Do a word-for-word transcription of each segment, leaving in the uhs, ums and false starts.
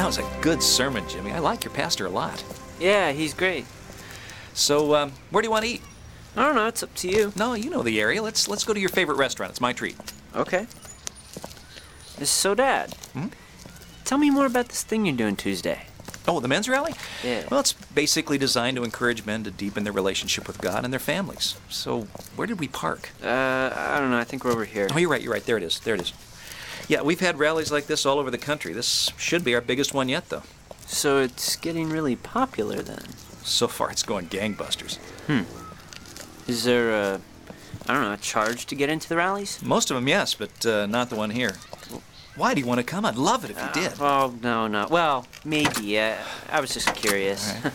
That was a good sermon, Jimmy. I like your pastor a lot. Yeah, he's great. So, um, where do you want to eat? I don't know, it's up to you. No, you know the area. Let's let's go to your favorite restaurant. It's my treat. Okay. So, Dad, Hmm? tell me more about this thing you're doing Tuesday. Oh, the men's rally? Yeah. Well, it's basically designed to encourage men to deepen their relationship with God and their families. So, where did we park? Uh, I don't know, I think we're over here. Oh, you're right, you're right. There it is. There it is. Yeah, we've had rallies like this all over the country. This should be our biggest one yet, though. So it's getting really popular then? So far, it's going gangbusters. Hmm. Is there a, I don't know, a charge to get into the rallies? Most of them, yes, but uh, not the one here. Why do you want to come? I'd love it if you did. Uh, oh, no, no. Well, maybe. Uh, I was just curious. All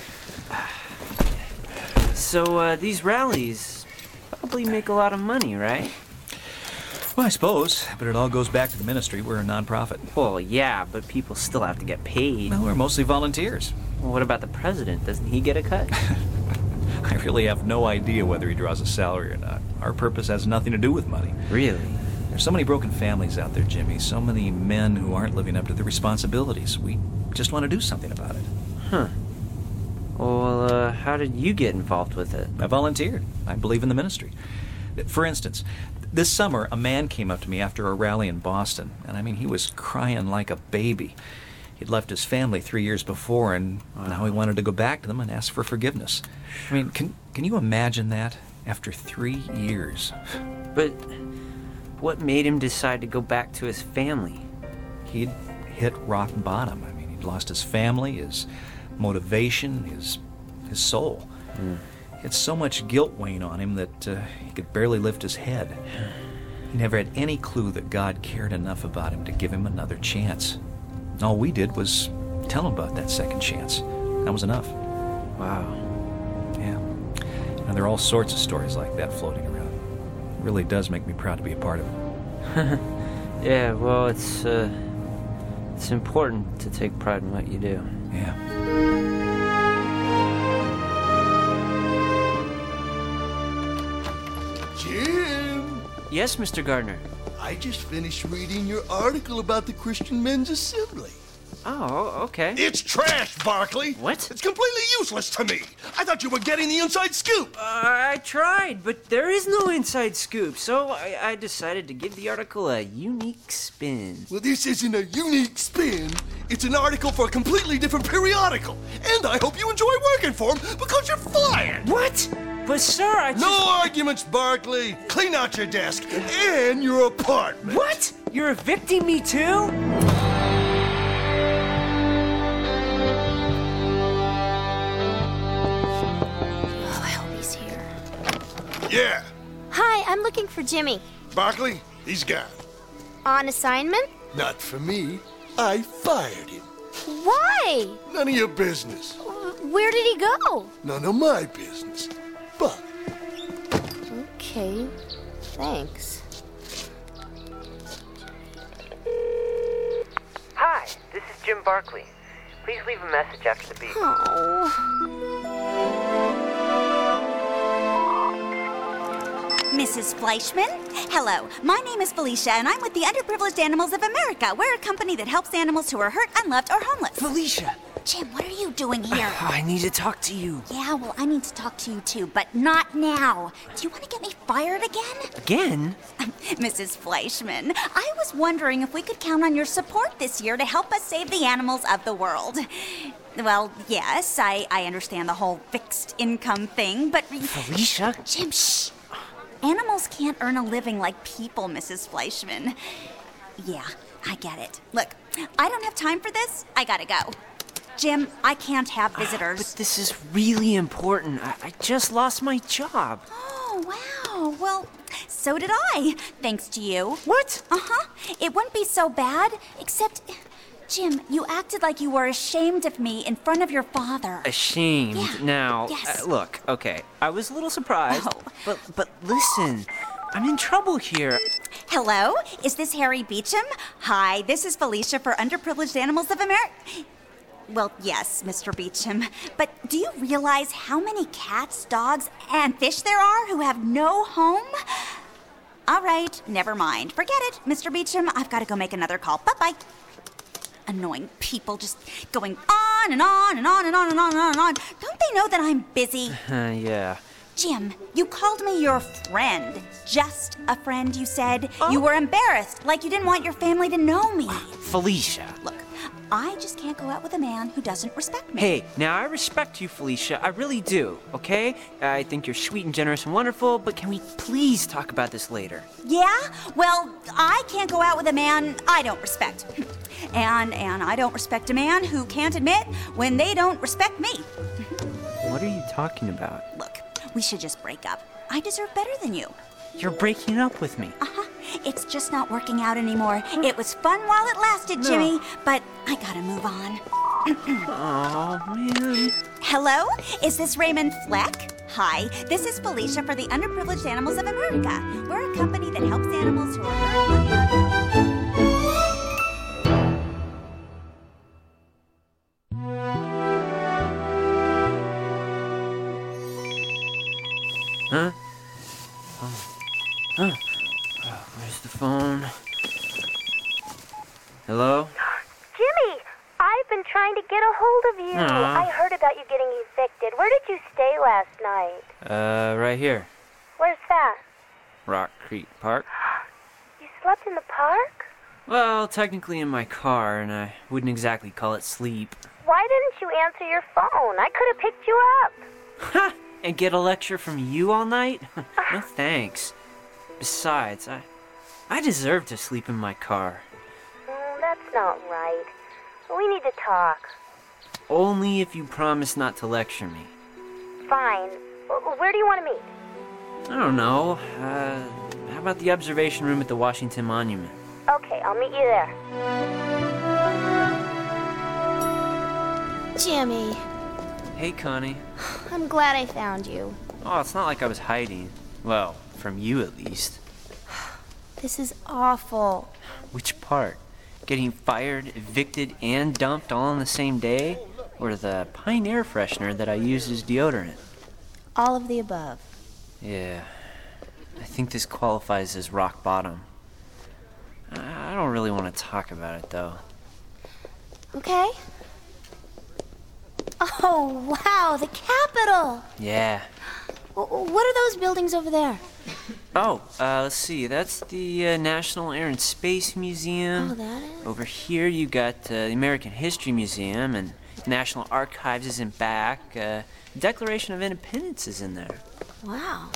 right. So, uh, these rallies probably make a lot of money, right? Well, I suppose, but it all goes back to the ministry. We're a nonprofit. Well, yeah, but people still have to get paid. Well, we're mostly volunteers. Well, what about the president? Doesn't he get a cut? I really have no idea whether he draws a salary or not. Our purpose has nothing to do with money. Really? There's so many broken families out there, Jimmy. So many men who aren't living up to their responsibilities. We just want to do something about it. Huh. Well, uh, how did you get involved with it? I volunteered. I believe in the ministry. For instance, this summer, a man came up to me after a rally in Boston, and I mean, he was crying like a baby. He'd left his family three years before, and wow. Now he wanted to go back to them and ask for forgiveness. I mean, can can you imagine that? After three years. But what made him decide to go back to his family? He'd hit rock bottom. I mean, he'd lost his family, his motivation, his his soul. Mm. He had so much guilt weighing on him that uh, he could barely lift his head. He never had any clue that God cared enough about him to give him another chance. All we did was tell him about that second chance. That was enough. Wow. Yeah. And there are all sorts of stories like that floating around. It really does make me proud to be a part of it. Yeah, well, it's, uh, it's important to take pride in what you do. Yeah. Jim! Yes, Mister Gardner. I just finished reading your article about the Christian Men's Assembly. Oh, okay. It's trash, Barkley! What? It's completely useless to me! I thought you were getting the inside scoop! Uh, I tried, but there is no inside scoop, so I, I decided to give the article a unique spin. Well, this isn't a unique spin. It's an article for a completely different periodical. And I hope you enjoy working for them because you're fired! What? But, sir, I just... No arguments, Barkley! Clean out your desk and your apartment! What? You're evicting me, too? Yeah. Hi, I'm looking for Jimmy. Barkley, he's gone. On assignment? Not for me. I fired him. Why? None of your business. Where did he go? None of my business. But. Okay, thanks. Hi, this is Jim Barkley. Please leave a message after the beep. Oh. Missus Fleischman? Hello, my name is Felicia, and I'm with the Underprivileged Animals of America. We're a company that helps animals who are hurt, unloved, or homeless. Felicia! Jim, what are you doing here? I need to talk to you. Yeah, well, I need to talk to you too, but not now. Do you want to get me fired again? Again? Missus Fleischman, I was wondering if we could count on your support this year to help us save the animals of the world. Well, yes, I, I understand the whole fixed income thing, but... Felicia? Jim, shh! Animals can't earn a living like people, Missus Fleischman. Yeah, I get it. Look, I don't have time for this. I gotta go. Jim, I can't have visitors. Uh, but this is really important. I, I just lost my job. Oh, wow. Well, so did I, thanks to you. What? Uh-huh. It wouldn't be so bad, except... Jim, you acted like you were ashamed of me in front of your father. Ashamed? Yeah. Now, Yes. uh, look, okay, I was a little surprised, Oh. but but listen, I'm in trouble here. Hello? Is this Harry Beecham? Hi, this is Felicia for Underprivileged Animals of America. Well, yes, Mister Beecham, but do you realize how many cats, dogs, and fish there are who have no home? All right, never mind. Forget it, Mister Beecham. I've got to go make another call. Bye-bye. Annoying people just going on and on and on and on and on and on and on. Don't they know that I'm busy? Uh, yeah. Jim, you called me your friend. Just a friend, you said. Oh. You were embarrassed, like you didn't want your family to know me. Felicia. Look, I just can't go out with a man who doesn't respect me. Hey, now I respect you, Felicia. I really do, okay? I think you're sweet and generous and wonderful, but can we please talk about this later? Yeah? Well, I can't go out with a man I don't respect. And and I don't respect a man who can't admit when they don't respect me. What are you talking about? Look, we should just break up. I deserve better than you. You're breaking up with me. Uh-huh. It's just not working out anymore. It was fun while it lasted, Jimmy, No. but I gotta move on. Oh, man. Hello? Is this Raymond Fleck? Hi, this is Felicia for the Underprivileged Animals of America. We're a company that helps animals who are... Huh? Oh. Huh? Oh, where's the phone? Hello? Jimmy, I've been trying to get a hold of you. Aw. I heard about you getting evicted. Where did you stay last night? Uh, right here. Where's that? Rock Creek Park. You slept in the park? Well, technically in my car, and I wouldn't exactly call it sleep. Why didn't you answer your phone? I could have picked you up. Ha! And get a lecture from you all night? No thanks. Besides, I I deserve to sleep in my car. Mm, that's not right. We need to talk. Only if you promise not to lecture me. Fine. W- Where do you want to meet? I don't know. Uh, how about the observation room at the Washington Monument? Okay, I'll meet you there. Jimmy, Hey, Connie. I'm glad I found you. Oh, it's not like I was hiding. Well, from you at least. This is awful. Which part? Getting fired, evicted, and dumped all on the same day? Or the Pine air freshener that I use as deodorant? All of the above. Yeah. I think this qualifies as rock bottom. I I don't really want to talk about it, though. Okay? Oh, wow, the Capitol! Yeah. W- What are those buildings over there? Oh, uh, let's see. That's the uh, National Air and Space Museum. Oh, that is? Over here, you got uh, the American History Museum, and National Archives is in back. Uh, Declaration of Independence is in there. Wow.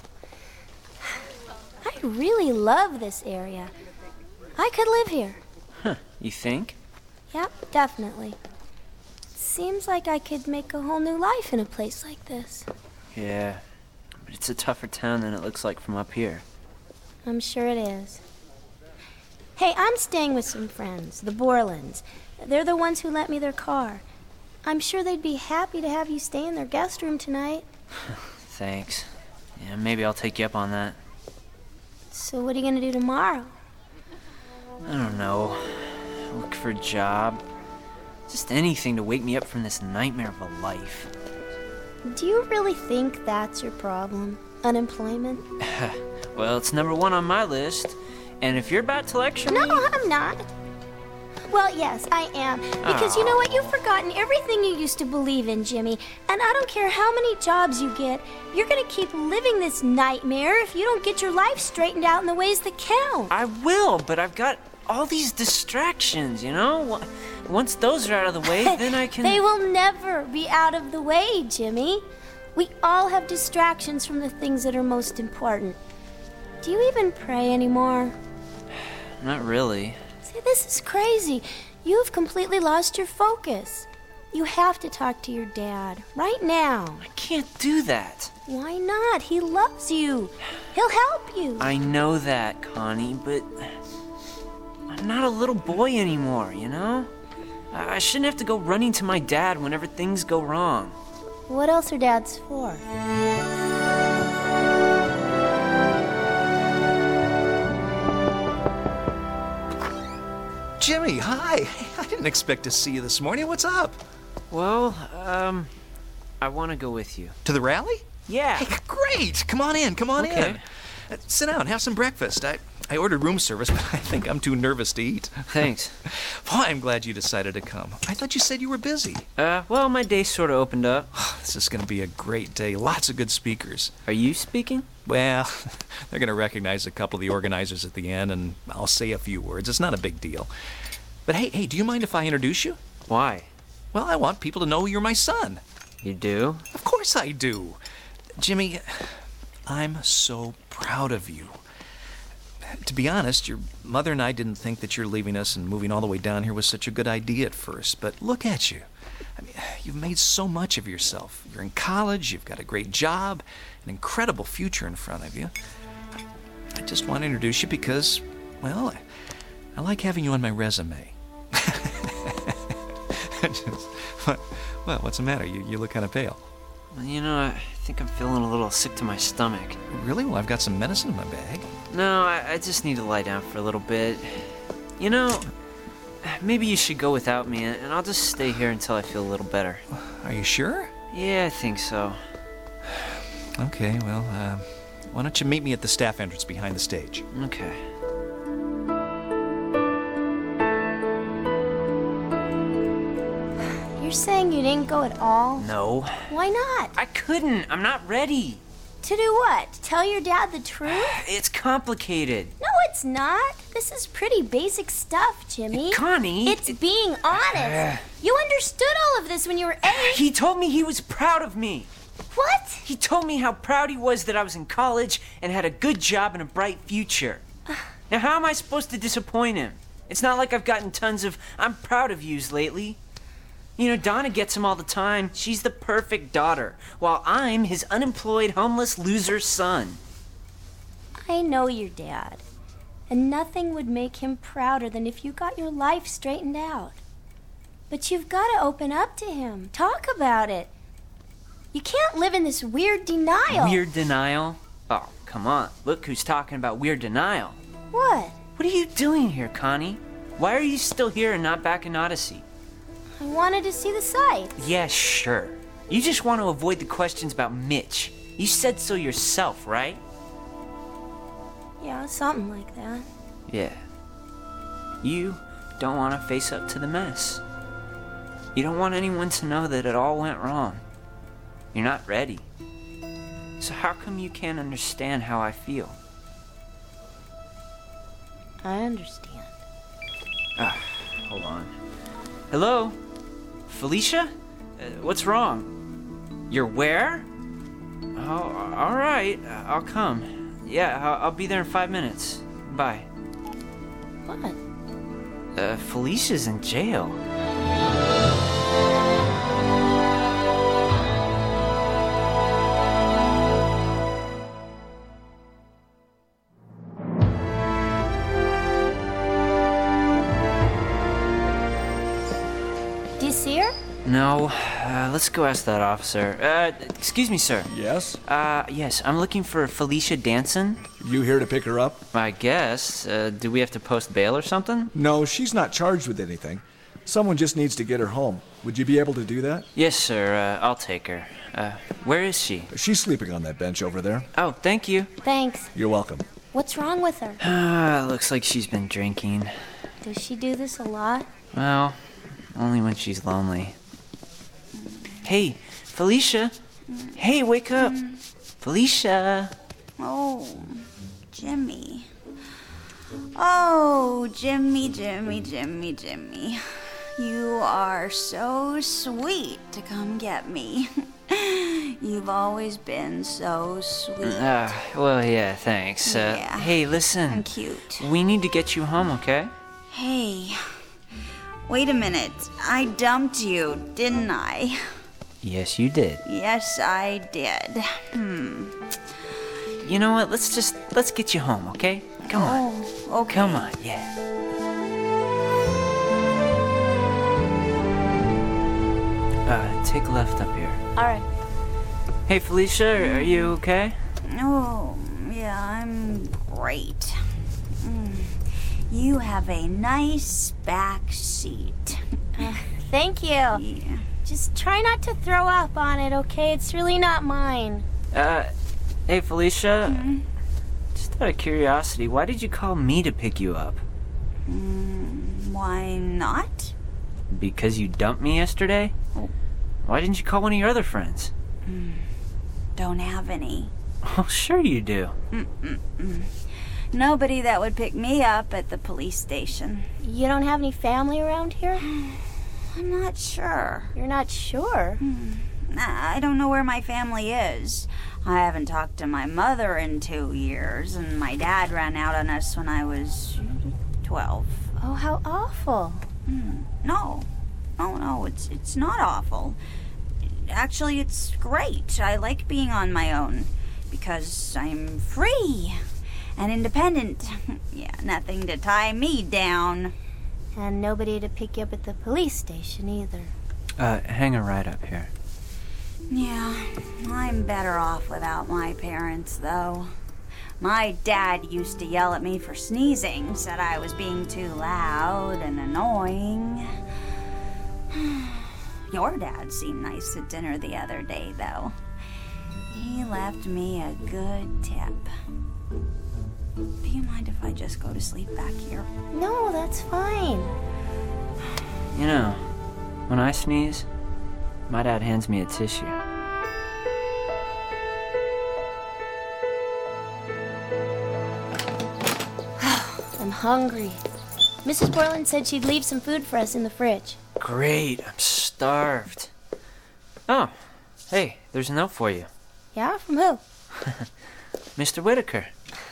I really love this area. I could live here. Huh, you think? Yep, definitely. Seems like I could make a whole new life in a place like this. Yeah, but it's a tougher town than it looks like from up here. I'm sure it is. Hey, I'm staying with some friends, the Borlands. They're the ones who lent me their car. I'm sure they'd be happy to have you stay in their guest room tonight. Thanks. Yeah, maybe I'll take you up on that. So what are you gonna do tomorrow? I don't know. Look for a job. Just anything to wake me up from this nightmare of a life. Do you really think that's your problem? Unemployment? Well, it's number one on my list. And if you're about to lecture No, me... I'm not. Well, yes, I am. Because you know what? You've forgotten everything you used to believe in, Jimmy. And I don't care how many jobs you get, you're gonna keep living this nightmare if you don't get your life straightened out in the ways that count. I will, but I've got all these distractions, you know? Once those are out of the way, then I can... They will never be out of the way, Jimmy. We all have distractions from the things that are most important. Do you even pray anymore? Not really. See, this is crazy. You've completely lost your focus. You have to talk to your dad right now. I can't do that. Why not? He loves you. He'll help you. I know that, Connie, but... I'm not a little boy anymore, you know? I I shouldn't have to go running to my dad whenever things go wrong. What else are dads for? Jimmy, hi. I didn't expect to see you this morning. What's up? Well, um... I want to go with you. To the rally? Yeah. Hey, great. Come on in. Come on Okay. in. Uh, sit down. Have some breakfast. I, I ordered room service, but I think I'm too nervous to eat. Thanks. Boy, I'm glad you decided to come. I thought you said you were busy. Uh, well, my day sort of opened up. This is going to be a great day. Lots of good speakers. Are you speaking? Well, they're going to recognize a couple of the organizers at the end, and I'll say a few words. It's not a big deal. But hey, hey, do you mind if I introduce you? Why? Well, I want people to know you're my son. You do? Of course I do. Jimmy, I'm so proud of you. To be honest, your mother and I didn't think that your leaving us and moving all the way down here was such a good idea at first, but look at you. I mean, you've made so much of yourself. You're in college, you've got a great job, an incredible future in front of you. I just want to introduce you because, well, I, I like having you on my resume. just, what, well, what's the matter? You, you look kind of pale. Well, you know, I think I'm feeling a little sick to my stomach. Really? Well, I've got some medicine in my bag. No, I, I just need to lie down for a little bit. You know, maybe you should go without me, and I'll just stay here until I feel a little better. Are you sure? Yeah, I think so. Okay, well, uh, why don't you meet me at the staff entrance behind the stage? Okay. You're saying you didn't go at all? No. Why not? I couldn't. I'm not ready. To do what? Tell your dad the truth? It's complicated. No, it's not. This is pretty basic stuff, Jimmy. Connie! It's being honest. You understood all of this when you were eight. He told me he was proud of me. What? He told me how proud he was that I was in college and had a good job and a bright future. Now, how am I supposed to disappoint him? It's not like I've gotten tons of I'm proud of yous lately. You know, Donna gets him all the time. She's the perfect daughter, while I'm his unemployed, homeless loser son. I know your dad. And nothing would make him prouder than if you got your life straightened out. But you've got to open up to him. Talk about it. You can't live in this weird denial. Weird denial? Oh, come on. Look who's talking about weird denial. What? What are you doing here, Connie? Why are you still here and not back in Odyssey? I wanted to see the sights. Yeah, sure. You just want to avoid the questions about Mitch. You said so yourself, right? Yeah, something like that. Yeah. You don't want to face up to the mess. You don't want anyone to know that it all went wrong. You're not ready. So how come you can't understand how I feel? I understand. Ah, hold on. Hello? Felicia? Uh, what's wrong? You're where? Oh, all right. I'll come. Yeah, I'll, I'll be there in five minutes. Bye. What? Uh, Felicia's in jail. Do you see her? No, uh, let's go ask that officer. Uh, excuse me, sir. Yes? Uh, yes, I'm looking for Felicia Danson. You here to pick her up? I guess. Uh, do we have to post bail or something? No, she's not charged with anything. Someone just needs to get her home. Would you be able to do that? Yes, sir. Uh, I'll take her. Uh, where is she? She's sleeping on that bench over there. Oh, thank you. Thanks. You're welcome. What's wrong with her? Ah, looks like she's been drinking. Does she do this a lot? Well, only when she's lonely. Hey, Felicia. Hey, wake up. Felicia. Oh, Jimmy. Oh, Jimmy, Jimmy, Jimmy, Jimmy. You are so sweet to come get me. You've always been so sweet. Uh, well, yeah, thanks. Uh, Yeah. Hey, listen. I'm cute. We need to get you home, okay? Hey, wait a minute. I dumped you, didn't I? Yes, you did. Yes, I did. Hmm. You know what? Let's just, let's get you home, okay? Come on. Oh, okay. Come on, yeah. Uh, take a left up here. All right. Hey, Felicia, are you okay? Oh, yeah, I'm great. Mm. You have a nice back seat. Uh, thank you. Yeah. Just try not to throw up on it, okay? It's really not mine. Uh, hey, Felicia. Mm-hmm. Just out of curiosity, why did you call me to pick you up? Mm, why not? Because you dumped me yesterday? Oh. Why didn't you call one of your other friends? Mm, don't have any. Oh, sure you do. Mm-mm-mm. Nobody that would pick me up at the police station. You don't have any family around here? I'm not sure. You're not sure? Hmm. I don't know where my family is. I haven't talked to my mother in two years, and my dad ran out on us when I was twelve. Oh, how awful. Hmm. No. Oh, no, it's, it's not awful. Actually, it's great. I like being on my own because I'm free and independent. Yeah, nothing to tie me down. And nobody to pick you up at the police station either. Uh, hang a ride up here. Yeah, I'm better off without my parents, though. My dad used to yell at me for sneezing, said I was being too loud and annoying. Your dad seemed nice at dinner the other day, though. He left me a good tip. Do you mind if I just go to sleep back here? No, that's fine. You know, when I sneeze, my dad hands me a tissue. I'm hungry. Missus Borland said she'd leave some food for us in the fridge. Great, I'm starved. Oh, hey, there's a note for you. Yeah? From who? Mister Whitaker.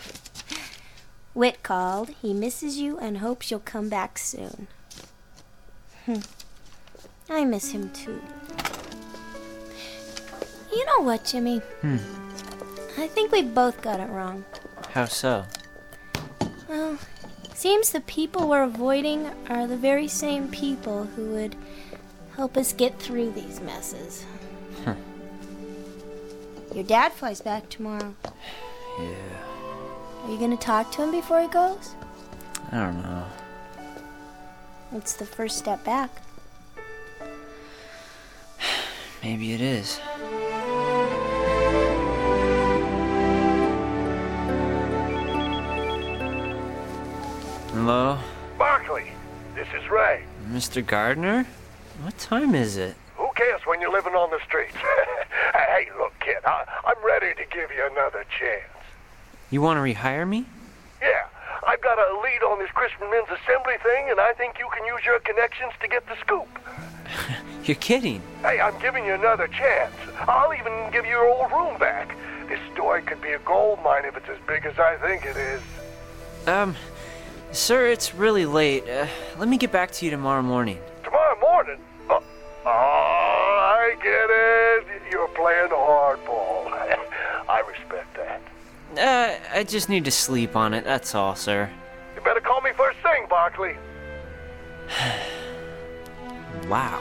Whit called. He misses you and hopes you'll come back soon. Hmm. I miss him too. You know what, Jimmy? Hmm. I think we both got it wrong. How so? Well, seems the people we're avoiding are the very same people who would help us get through these messes. Huh. Your dad flies back tomorrow. Yeah. Are you going to talk to him before he goes? I don't know. It's the first step back. Maybe it is. Hello? Barkley, this is Ray. Mister Gardner? What time is it? Who cares when you're living on the streets? Hey, look, kid, I, I'm ready to give you another chance. You want to rehire me? Yeah, I've got a lead on this Christian Men's Assembly thing, and I think you can use your connections to get the scoop. You're kidding. Hey, I'm giving you another chance. I'll even give you your old room back. This story could be a gold mine if it's as big as I think it is. Um, sir, it's really late. Uh, let me get back to you tomorrow morning. Tomorrow morning? Oh, oh I get it. You're playing hardball. I respect that. Uh, I just need to sleep on it, that's all, sir. You better call me first thing, Barkley. Wow.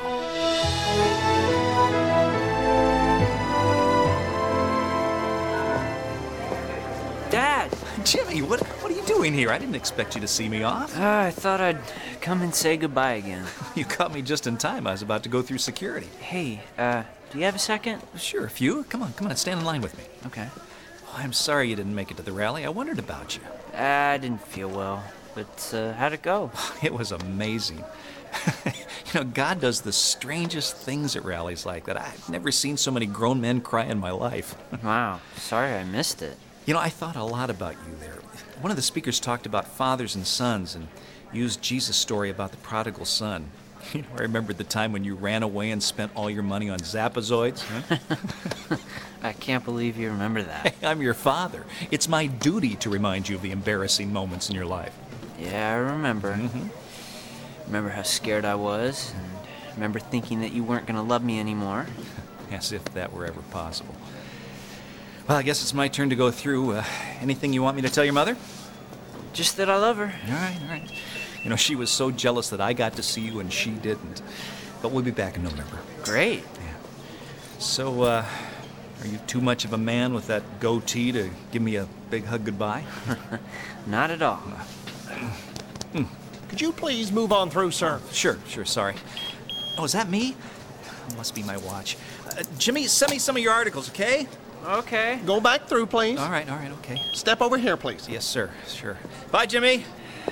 Dad! Jimmy, what what are you doing here? I didn't expect you to see me off. Uh, I thought I'd come and say goodbye again. You caught me just in time. I was about to go through security. Hey, uh, do you have a second? Sure, a few. Come on, come on, stand in line with me. Okay. Oh, I'm sorry you didn't make it to the rally. I wondered about you. I didn't feel well, but uh, how'd it go? It was amazing. You know, God does the strangest things at rallies like that. I've never seen so many grown men cry in my life. Wow, sorry I missed it. You know, I thought a lot about you there. One of the speakers talked about fathers and sons and used Jesus' story about the prodigal son. You know, I remembered the time when you ran away and spent all your money on Zapazoids. Huh? I can't believe you remember that. Hey, I'm your father. It's my duty to remind you of the embarrassing moments in your life. Yeah, I remember. Mm-hmm. Remember how scared I was, and remember thinking that you weren't going to love me anymore. As if that were ever possible. Well, I guess it's my turn to go through. Uh, anything you want me to tell your mother? Just that I love her. All right, all right. You know, she was so jealous that I got to see you and she didn't. But we'll be back in November. Great. Yeah. So, uh, are you too much of a man with that goatee to give me a big hug goodbye? Not at all. Hmm. Could you please move on through, sir? Sure, sure, sorry. Oh, is that me? Must be my watch. Uh, Jimmy, send me some of your articles, okay? Okay. Go back through, please. All right, all right, okay. Step over here, please. Yes, sir, sure. Bye, Jimmy.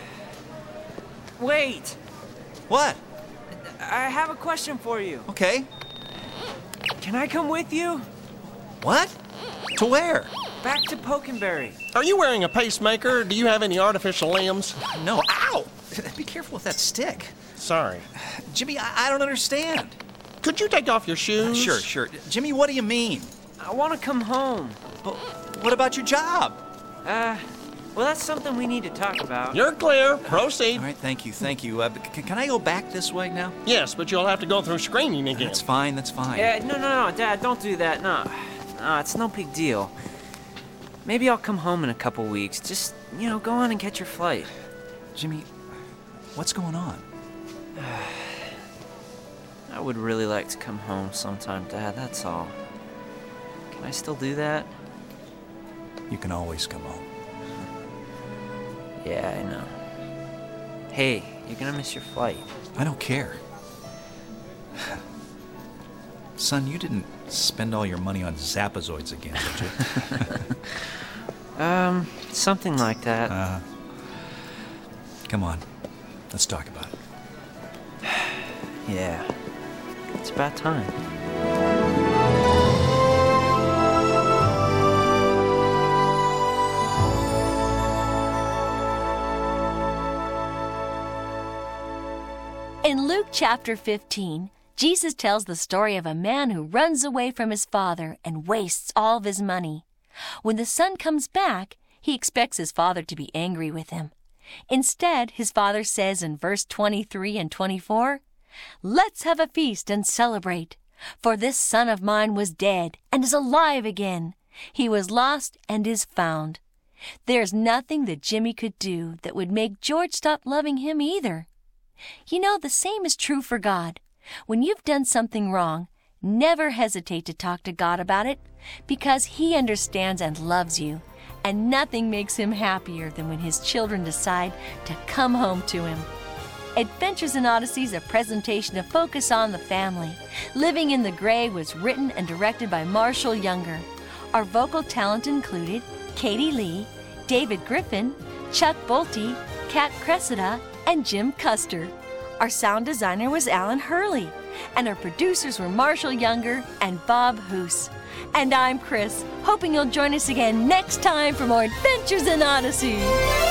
Wait. What? I have a question for you. Okay. Can I come with you? What? To where? Back to Pokenberry. Are you wearing a pacemaker? Do you have any artificial limbs? No, ow! Be careful with that stick. Sorry. Jimmy, I, I don't understand. Could you take off your shoes? Sure, sure. Jimmy, what do you mean? I want to come home. But what about your job? Uh, well, that's something we need to talk about. You're clear. Proceed. All right, thank you, thank you. Uh, c- can I go back this way now? Yes, but you'll have to go through screening again. That's fine, that's fine. Yeah, no, no, no, Dad, don't do that. No, no, it's no big deal. Maybe I'll come home in a couple weeks. Just, you know, go on and get your flight. Jimmy, what's going on? I would really like to come home sometime, Dad, that's all. Can I still do that? You can always come home. Yeah, I know. Hey, you're gonna miss your flight. I don't care. Son, you didn't spend all your money on Zapazoids again, did you? um, something like that. Uh, come on, let's talk about it. Yeah, it's about time. In Luke chapter fifteen, Jesus tells the story of a man who runs away from his father and wastes all of his money. When the son comes back, he expects his father to be angry with him. Instead, his father says in verse twenty-three and twenty-four, "Let's have a feast and celebrate, for this son of mine was dead and is alive again. He was lost and is found." There's nothing that Jimmy could do that would make George stop loving him either. You know, the same is true for God. When you've done something wrong, never hesitate to talk to God about it, because He understands and loves you, and nothing makes Him happier than when His children decide to come home to Him. Adventures in Odyssey is a presentation of Focus on the Family. Living in the Gray was written and directed by Marshall Younger. Our vocal talent included Katie Lee, David Griffin, Chuck Bolte, Kat Cressida, and Jim Custer. Our sound designer was Alan Hurley, and our producers were Marshall Younger and Bob Hoos. And I'm Chris, hoping you'll join us again next time for more Adventures in Odyssey.